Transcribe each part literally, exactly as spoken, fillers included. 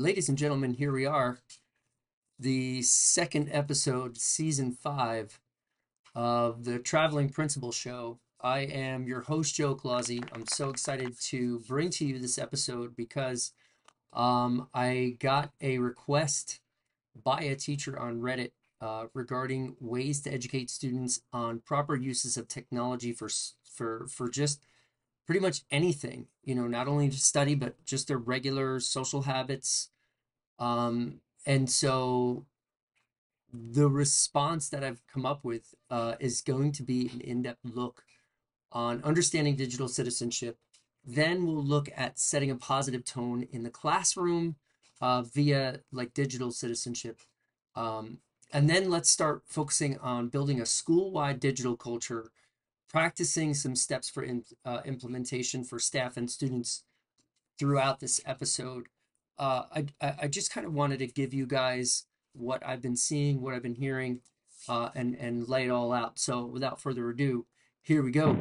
ladies and gentlemen, here we are, the second episode, season five of the Traveling Principal Show. I am your host, Joe Clausy. I'm so excited to bring to you this episode because um, I got a request by a teacher on Reddit uh, regarding ways to educate students on proper uses of technology for for for just pretty much anything. You know, not only to study but just their regular social habits. Um, and so the response that I've come up with uh, is going to be an in-depth look on understanding digital citizenship. Then we'll look at setting a positive tone in the classroom uh, via like digital citizenship. Um, and then let's start focusing on building a school-wide digital culture, practicing some steps for in, uh, implementation for staff and students throughout this episode. Uh, I, I I just kind of wanted to give you guys what I've been seeing, what I've been hearing, uh, and and lay it all out. So without further ado, here we go.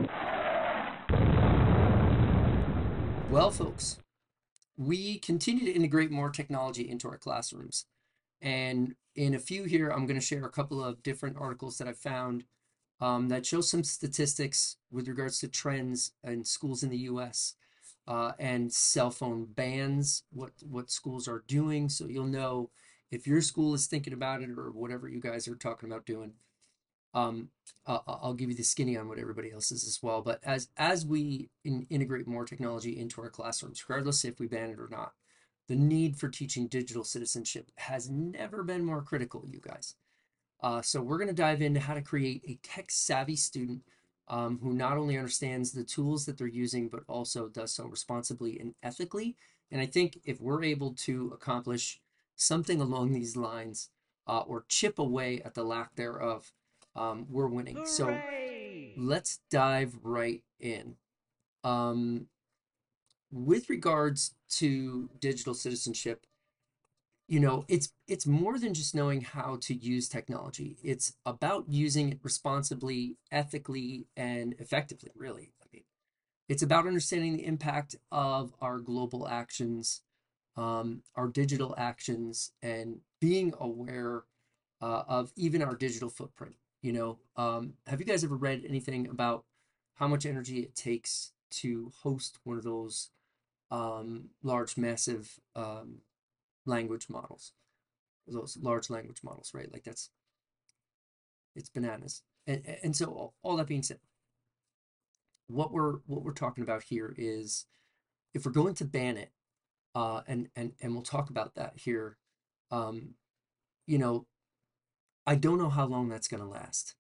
Well, folks, we continue to integrate more technology into our classrooms, and in a few here, I'm going to share a couple of different articles that I found um, that show some statistics with regards to trends in schools in the U S uh, and cell phone bans, what what schools are doing, so you'll know if your school is thinking about it or whatever you guys are talking about doing. Um, uh, I'll give you the skinny on what everybody else is as well. But as as we in, integrate more technology into our classrooms, regardless if we ban it or not, the need for teaching digital citizenship has never been more critical, you guys. Uh, so we're going to dive into how to create a tech-savvy student um, who not only understands the tools that they're using, but also does so responsibly and ethically. And I think if we're able to accomplish something along these lines uh, or chip away at the lack thereof, um, we're winning. So Hooray! let's dive right in. Um, with regards to digital citizenship, you know, it's it's more than just knowing how to use technology. It's about using it responsibly, ethically, and effectively, really. I mean, it's about understanding the impact of our global actions, um, our digital actions, and being aware uh, of even our digital footprint. You know, um, have you guys ever read anything about how much energy it takes to host one of those um, large, massive um, language models? Those large language models, right? Like that's it's bananas. And and so all, all that being said, what we're what we're talking about here is if we're going to ban it, uh, and and and we'll talk about that here. Um, you know, I don't know how long that's going to last.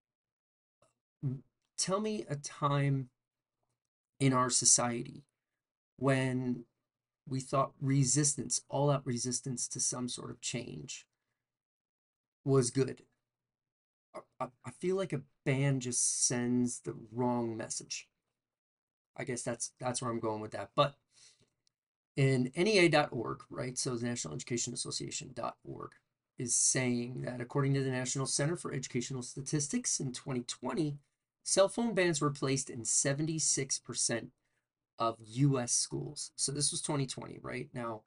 Tell me a time in our society when we thought resistance, all out resistance to some sort of change was good. I, I feel like a ban just sends the wrong message. I guess that's that's where I'm going with that. But in N E A dot org, right? So the National Education Association dot org is saying that according to the National Center for Educational Statistics in twenty twenty, cell phone bans were placed in seventy-six percent of U S schools. So this was twenty twenty, right? Now,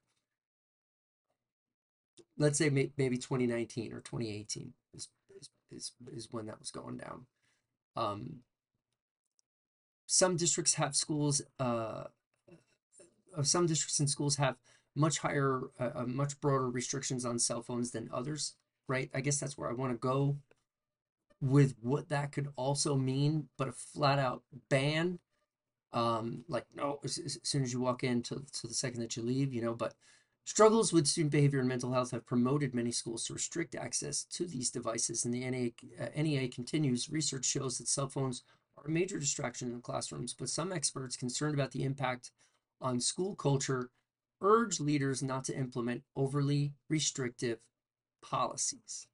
let's say maybe twenty nineteen or twenty eighteen is, is, is, is when that was going down. Um, some districts have schools uh, of some districts and schools have much higher, uh, uh, much broader restrictions on cell phones than others, right? I guess that's where I want to go with what that could also mean, but a flat out ban, um, like no, as, as soon as you walk in to, to the second that you leave, you know, but struggles with student behavior and mental health have promoted many schools to restrict access to these devices. And the N E A, uh, N E A continues, research shows that cell phones are a major distraction in the classrooms, but some experts concerned about the impact on school culture urge leaders not to implement overly restrictive policies.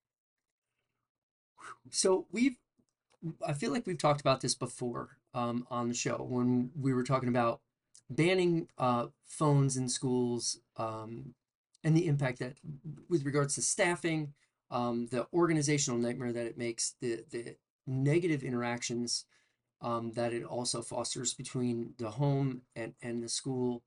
So we've, I feel like we've talked about this before um, on the show when we were talking about banning uh, phones in schools um, and the impact that, with regards to staffing, um, the organizational nightmare that it makes, the the negative interactions um, that it also fosters between the home and and the school,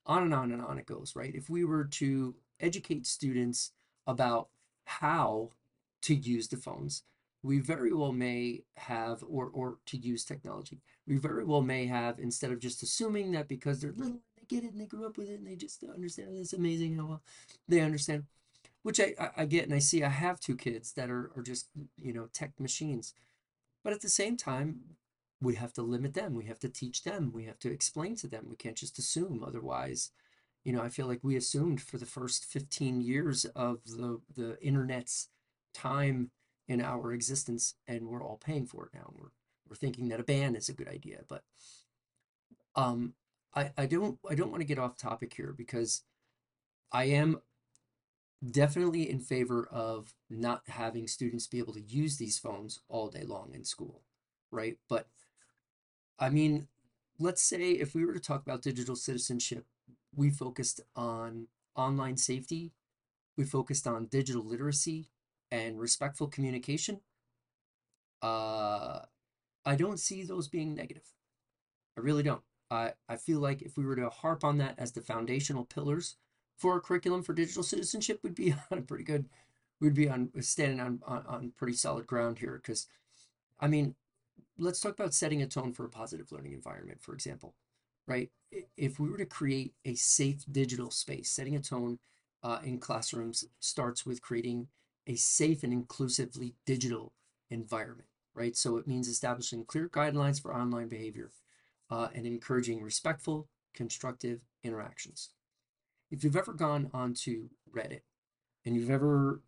on and on and on it goes, right? If we were to educate students about how to use the phones, we very well may have, or or to use technology, we very well may have, instead of just assuming that because they're little, they get it and they grew up with it and they just understand it, it's amazing how well they understand, which I, I, I get and I see. I have two kids that are, are just, you know, tech machines. But at the same time, we have to limit them. We have to teach them. We have to explain to them. We can't just assume. Otherwise, you know, I feel like we assumed for the first fifteen years of the the internet's time in our existence, and we're all paying for it now. We're we're thinking that a ban is a good idea, but um, I I don't I don't want to get off topic here because I am definitely in favor of not having students be able to use these phones all day long in school, right? But I mean, let's say if we were to talk about digital citizenship, we focused on online safety, we focused on digital literacy and respectful communication. Uh, I don't see those being negative. I really don't. I, I feel like if we were to harp on that as the foundational pillars for a curriculum for digital citizenship, we'd be on a pretty good, we'd be on standing on, on, on pretty solid ground here. Because, I mean, let's talk about setting a tone for a positive learning environment, for example, right? If we were to create a safe digital space, setting a tone uh, in classrooms starts with creating a safe and inclusively digital environment, right? So it means establishing clear guidelines for online behavior uh, and encouraging respectful, constructive interactions. If you've ever gone onto Reddit and you've ever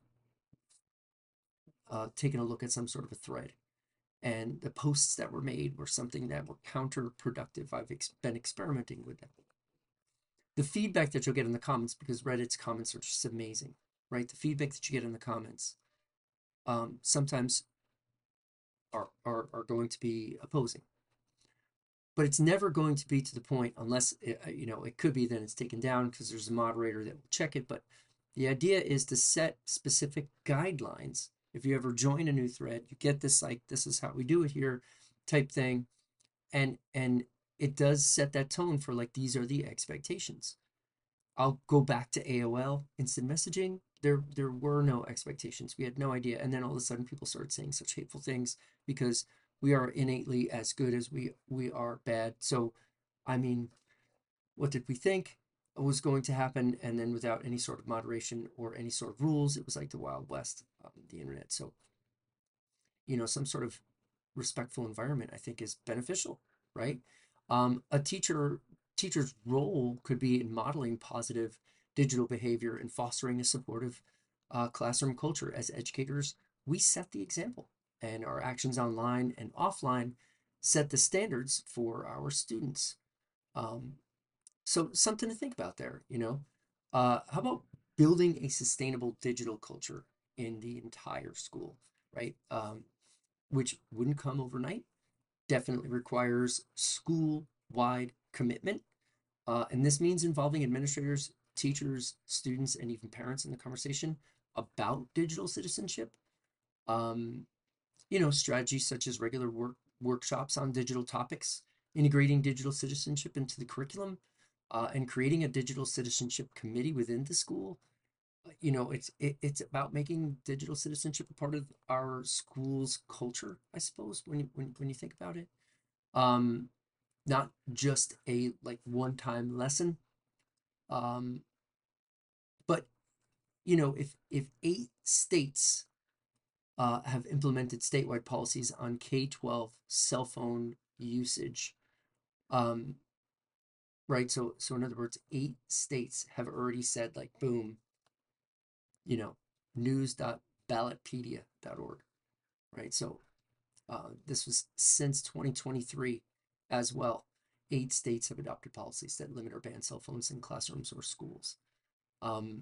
uh, taken a look at some sort of a thread, and the posts that were made were something that were counterproductive, I've ex- been experimenting with them. The feedback that you'll get in the comments, because Reddit's comments are just amazing, right? The feedback that you get in the comments um, sometimes are, are, are going to be opposing. But it's never going to be to the point, unless, it, you know, it could be then it's taken down because there's a moderator that will check it. But the idea is to set specific guidelines. If you ever join a new thread, you get this, like, this is how we do it here type thing. And, and it does set that tone for, like, these are the expectations. I'll go back to A O L instant messaging. There, there were no expectations. We had no idea. And then all of a sudden people started saying such hateful things because we are innately as good as we, we are bad. So, I mean, what did we think was going to happen? And then without any sort of moderation or any sort of rules, it was like the Wild West of the internet. So, you know, some sort of respectful environment, I think, is beneficial, right? Um, a teacher teacher's role could be in modeling positive digital behavior and fostering a supportive uh, classroom culture. As educators, we set the example, and our actions online and offline set the standards for our students. Um, so something to think about there, you know. Uh, how about building a sustainable digital culture in the entire school, right? Um, which wouldn't come overnight, definitely requires school-wide commitment. Uh, and this means involving administrators, teachers, students, and even parents in the conversation about digital citizenship. Um, you know, strategies such as regular work workshops on digital topics, integrating digital citizenship into the curriculum, uh, and creating a digital citizenship committee within the school. Uh, You know, it's it, it's about making digital citizenship a part of our school's culture, I suppose, when you when, when you think about it. Um, Not just a like one-time lesson. Um, but you know, if if eight states uh, have implemented statewide policies on K twelve cell phone usage, um, right? So so in other words, eight states have already said, like, boom, you know, news dot ballotpedia dot org, right? So uh, this was since twenty twenty-three as well. Eight states have adopted policies that limit or ban cell phones in classrooms or schools. Um,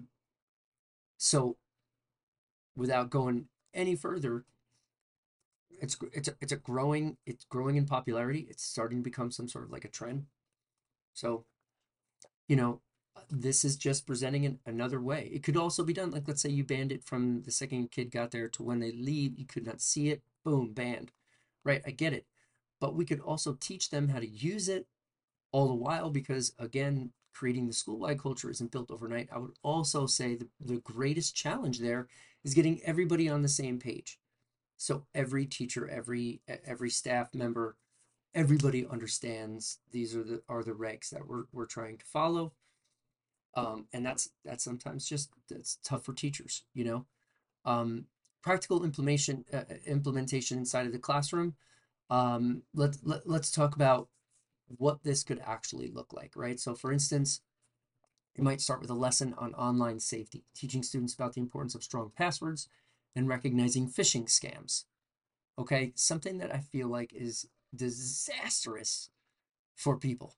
so without going any further, it's it's a, it's a growing it's growing in popularity. It's starting to become some sort of like a trend. So, you know, this is just presenting it another way. It could also be done like, let's say you banned it from the second kid got there to when they leave, you could not see it, boom, banned. Right? I get it. But we could also teach them how to use it all the while, because again, creating the school-wide culture isn't built overnight. I would also say the, the greatest challenge there is getting everybody on the same page. So every teacher, every every staff member, everybody understands these are the are the regs that we're we're trying to follow. Um, and that's that's sometimes just that's tough for teachers, you know. Um, practical implementation uh, implementation inside of the classroom. Um, let, let let's talk about what this could actually look like, right? So, for instance, you might start with a lesson on online safety, teaching students about the importance of strong passwords and recognizing phishing scams. Okay, something that I feel like is disastrous for people.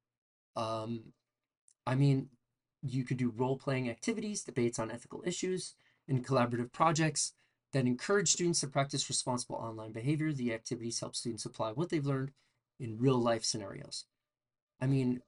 Um, I mean, you could do role-playing activities, debates on ethical issues, and collaborative projects that encourage students to practice responsible online behavior. The activities help students apply what they've learned in real-life scenarios. I mean,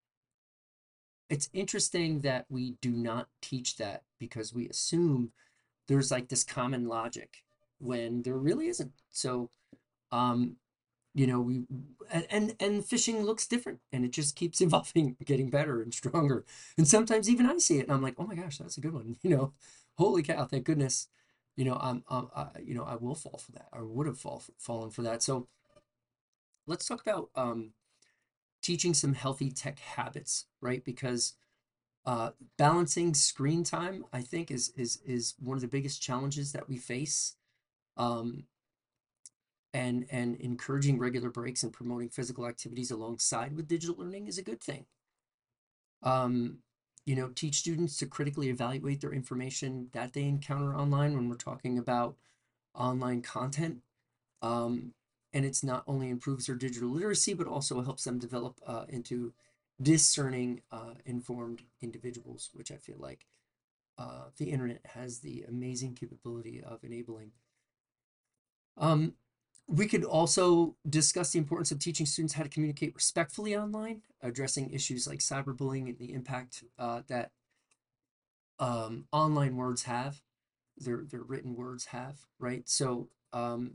it's interesting that we do not teach that because we assume there's like this common logic when there really isn't. So, um, you know, we and and phishing looks different, and it just keeps evolving, getting better and stronger. And sometimes even I see it, and I'm like, oh my gosh, that's a good one. You know, holy cow, thank goodness. You know, I'm, I'm I, you know, I will fall for that, or would have fall, fallen for that. So let's talk about um, teaching some healthy tech habits, right? Because uh, balancing screen time, I think, is is is one of the biggest challenges that we face. Um, and and encouraging regular breaks and promoting physical activities alongside with digital learning is a good thing. Um, you know, teach students to critically evaluate their information that they encounter online when we're talking about online content. Um, and it's not only improves their digital literacy, but also helps them develop uh, into discerning, uh, informed individuals, which I feel like uh, the internet has the amazing capability of enabling. Um, we could also discuss the importance of teaching students how to communicate respectfully online, addressing issues like cyberbullying and the impact uh, that um, online words have, their their written words have, right? So um,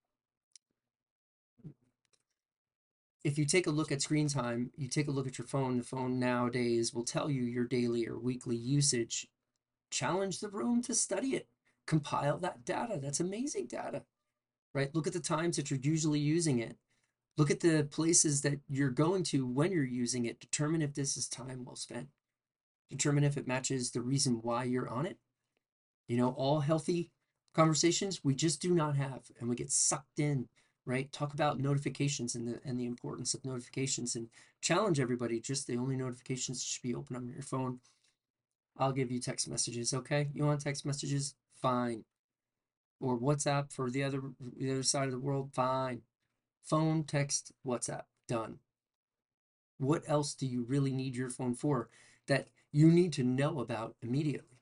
if you take a look at screen time, you take a look at your phone, the phone nowadays will tell you your daily or weekly usage. Challenge the room to study it, compile that data. That's amazing data, right? Look at the times that you're usually using it. Look at the places that you're going to when you're using it. Determine if this is time well spent. Determine if it matches the reason why you're on it. You know, all healthy conversations we just do not have, and we get sucked in, right? Talk about notifications and the and the importance of notifications, and challenge everybody. Just the only notifications should be open on your phone. I'll give you text messages, okay? You want text messages? Fine. Or WhatsApp for the other the other side of the world? Fine. Phone, text, WhatsApp, done. What else do you really need your phone for that you need to know about immediately?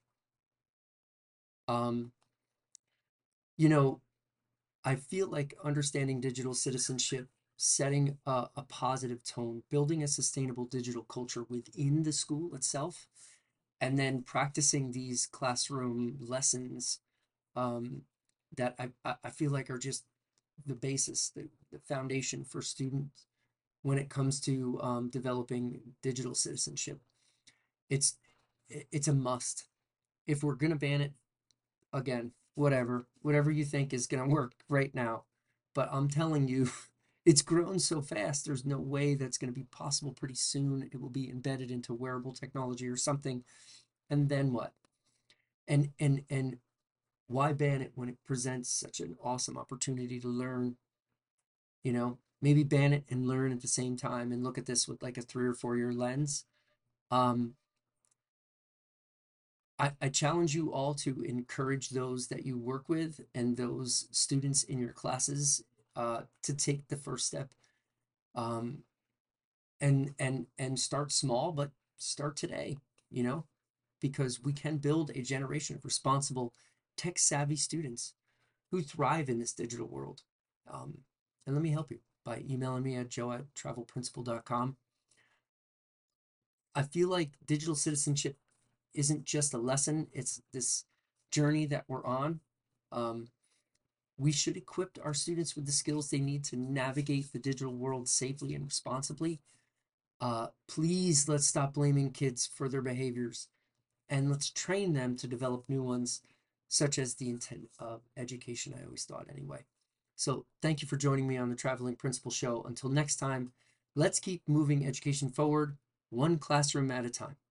Um, you know, I feel like understanding digital citizenship, setting a, a positive tone, building a sustainable digital culture within the school itself, and then practicing these classroom lessons um, that I, I I feel like are just the basis, the, the foundation for students when it comes to um, developing digital citizenship. It's it's a must. If we're gonna ban it, again, whatever, whatever you think is gonna work right now. But I'm telling you, it's grown so fast. There's no way that's gonna be possible pretty soon. It will be embedded into wearable technology or something. And then what? And and and why ban it when it presents such an awesome opportunity to learn? You know, maybe ban it and learn at the same time and look at this with like a three or four year lens. Um, I, I challenge you all to encourage those that you work with and those students in your classes uh, to take the first step um, and and and start small, but start today, you know, because we can build a generation of responsible, tech savvy students who thrive in this digital world. Um, and let me help you by emailing me at joe at travel principal dot com. I feel like digital citizenship isn't just a lesson, it's this journey that we're on. Um, we should equip our students with the skills they need to navigate the digital world safely and responsibly. Uh, please, let's stop blaming kids for their behaviors and let's train them to develop new ones, such as the intent of education, I always thought anyway. So thank you for joining me on the Traveling Principal Show. Until next time, let's keep moving education forward, one classroom at a time.